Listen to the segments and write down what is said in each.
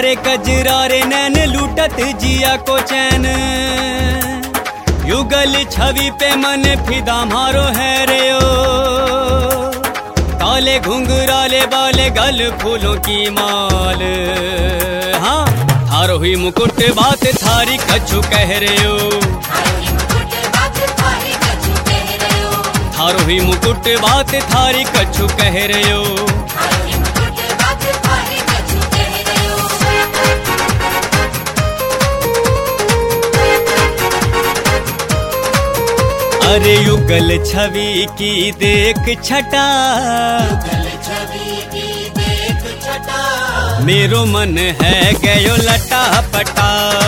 तारे कजरारे नैन लूटत जिया को चैन, युगल छवि पे मन फिदा मारो है रे ओ। काले घुंघराले बाले गल फूलों की माल, हाँ थारो ही मुकुट बात थारी कछु कह रे ओ। थारो ही मुकुट बात थारी कछु कह रे ओ। अरे युगल छवि की देख छटा, मेरो मन है गयो लटा पटा।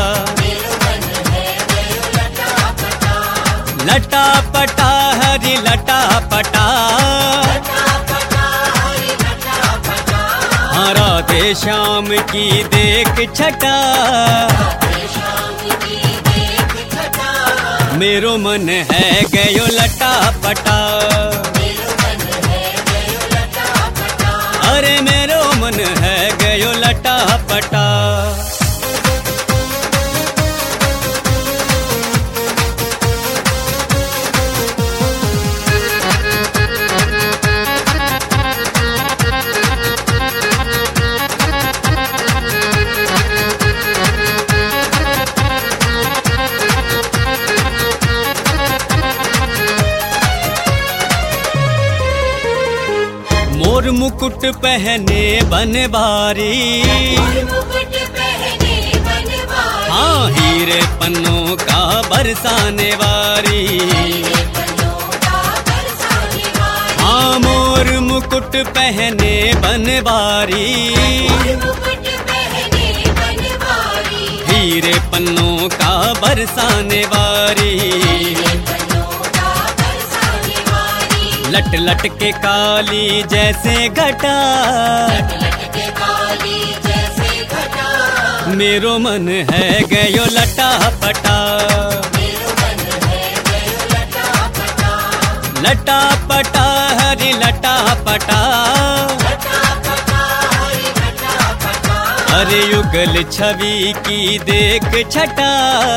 लटा पटा हरी लटा पटा, हाँ राधे श्याम की देख छटा। मेरो मन है गयो लटा पटा, अरे मेरो मन है गयो लटा पटा। मोर मुकुट पहने बनवारी, हाँ हीरे पन्नों का बरसाने वारी। हाँ मोर मुकुट पहने बनवारी, हीरे पन्नों का बरसाने वारी। लट लट के काली जैसे घटा, मेरो मन है गयो लटा पटा। लटा पटा हरी लटा पटा, अरे युगल छवि की देख छटा।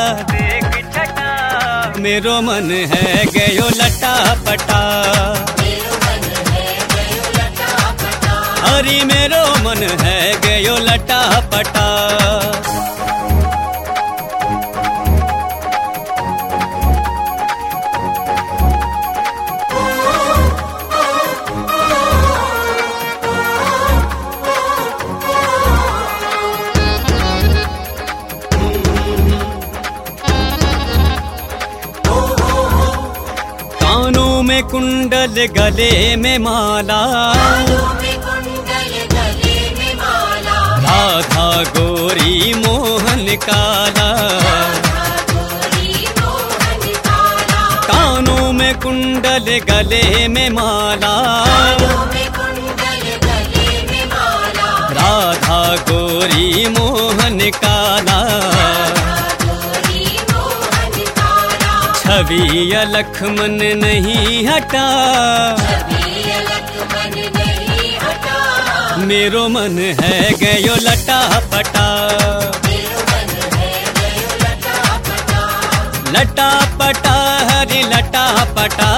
मेरो मन है गयो लटा पटा, हरी मेरो मन है गयो लटा पटा। कानों में कुंडल गले में माला, राधा गोरी मोहन काला। कानों में कुंडल गले में माला, राधा गोरी मोहन काला। छवि अलख मन नहीं हटा, मेरो मन है गयो लटा पटा। लटा पटा हरी लटा पटा,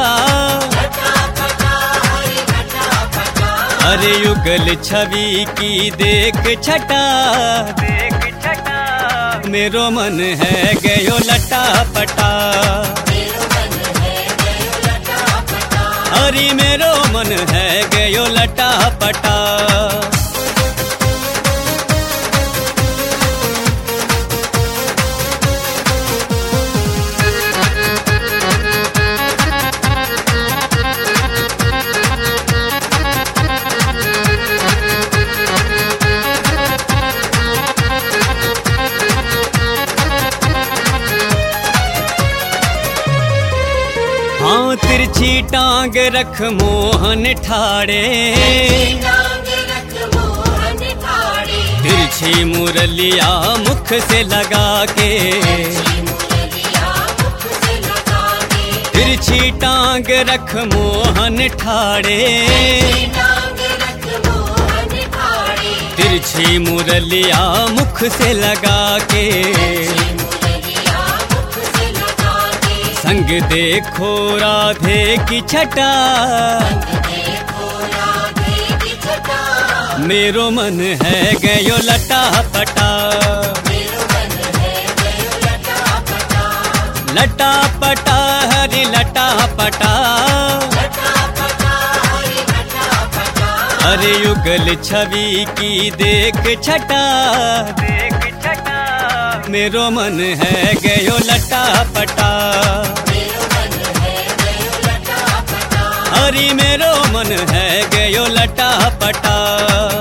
अरे युगल छवि की देख छटा। मेरो मन है गयो लटा पटा, हरी मेरो मन है गयो लटा पटा। हाँ तिरछी टांग रख मोहन ठाड़े, तिरछी मुरलिया मुख से लगा के। तिरछी टांग रख मोहन ठाड़े, तिरछी मुरलिया मुख से लगा के, संग देखो राधे की छटा, मेरो मन है गयो लटा पटा, लटा पटा हरि लटा पटा, अरे युगल छवि की देख छटा, मेरो मन है गयो लटा पटा, हरि मेरो मन है गयो लटा पटा।